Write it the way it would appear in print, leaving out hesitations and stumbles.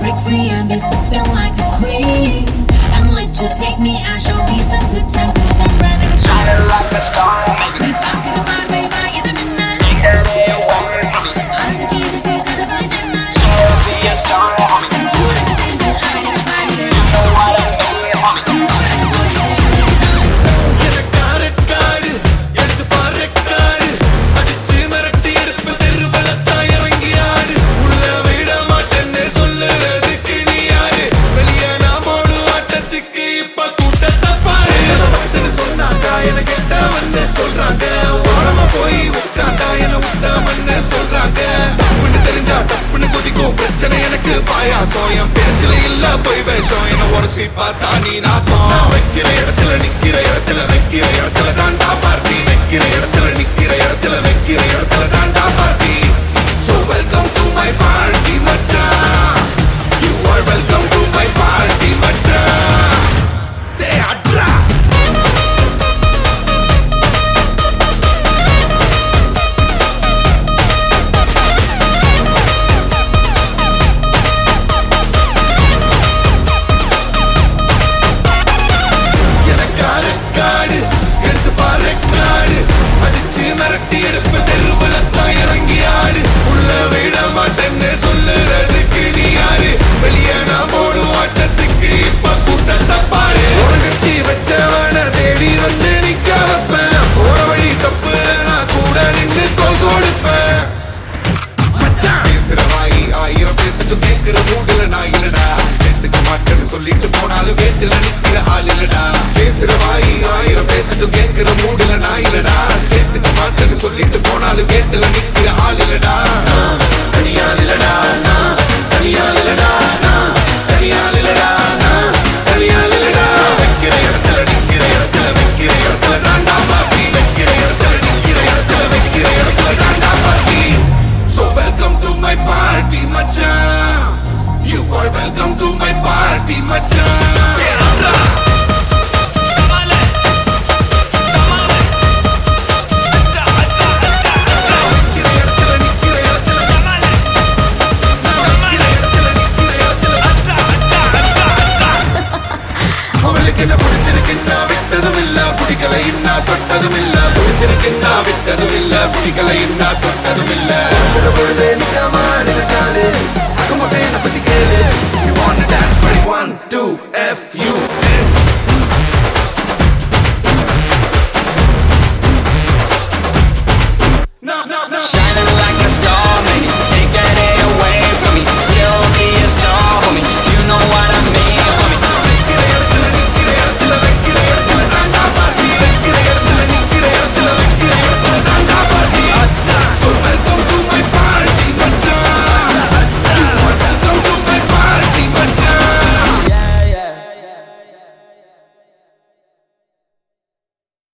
break free and be sipping like a queen. And let you take me out, show me some good time, cause I'm running a show. Shining like a star. நீ பார்க்கிற பார்வை வாயது மின்னல். Every woman for me. ஆசைக்கு கதவு ஜன்னல். She'll be a star, homie. கூட சேர்ந்து ஆடிட பாடிட. You know what I mean, homie. உன்னோட ஜோடி சேர்ந்து let's go. எனக்கார காடு எடுத்து பாரு காடு அடிச்சு மிரட்டி எடுப்பு தெருவலத்தா இறங்கி ஆடு உள்ள விட மாட்டேன்னு சொல்லுறதுக்கு நீ யாரு வெளியே நாமோடு ஆட்டத்துக்கு இப்ப கூட்டத்தை பாரு சொன்னாக்கா என கெட்டவன்னு சொல்றாங்க ஓரமா போய் உட்காந்தா என விட்டவன்னு சொல்றாங்க தப்புன்னு தெரிஞ்சா தப்புன்னு குதிக்கும் பிரச்சனை எனக்கு பாயாசம் என் பேச்சுல இல்ல போய் வேஷம் என்ன உரசி பார்த்தா நீ நாசம் வைக்கிற இடத்துல நிக்கிற இடத்துல வைக்கிற இடத்துல தாண்டா பார்ட்டி வைக்கிற இடத்துல நிக்கிற இடத்துல வைக்கிற இடத்துல தாண்டா party So welcome to my party மச்சான் You are welcome to my party மச்சான் They are dry எனக்கார காடு எடுத்து பாரு காடு அடிச்சு மிரட்டி எடுப்பு தெருவுலத்தான் இறங்கி ஆடு உள்ள விட மாட்டேன்னு சொல்லுறதுக்கு நீ யாரு வெளியே நாமோடு ஆட்டத்துக்கு இப்ப கூட்டத்தை பாரு கட்டி வச்சவன தேடி வந்து நிக்க வைப்பேன் போற வழி தப்பு நான் கூட நின்று தோல் கொடுப்பேன் மச்சான் பேசுற வாயி ஆயிரம் பேசிட்டு கேட்கிற மூடுல நான் இல்லடா சேர்த்துக்க மாட்டேன்னு சொல்லிட்டு போனாலும் கேட்டுல நிக்கிற ஆள் இல்லடா பேசுற வாயி ஆயிரம் பேசிட்டு கேட்கிற மூடுல நான் இல்லடா சேர்த்துக்க மாட்டேன்னு சொல்லிட்டு போனாலும் கேட்டுல நிக்கிற ஆள் இல்லடா தனியால் இல்லடா தனியால் இல்லடா தனியால் இல்லடா தனியால் இல்லடா வைக்கிற இடத்துல நிக்கிற இடத்துல வைக்கிற இடத்துல தாண்டா பாட்டி வைக்கிற இடத்துல நிக்கிற இடத்துல வைக்கிற இடத்துல தாண்டா பாட்டி So welcome to my party மச்சான் You are welcome to my party மச்சான் அவளுக்கு என்ன பிடிச்சிருக்குன்னா விட்டதும் இல்ல பிடிக்கல இன்னா தொட்டதும் இல்ல பிடிச்சிருக்குன்னா விட்டதும் இல்ல பிடிக்கல இன்னா தொட்டதும் இல்ல பொழுது நிக்காம காலு அக்கமக்க என்ன பத்தி கேளு You wanna dance ready 1 2 F U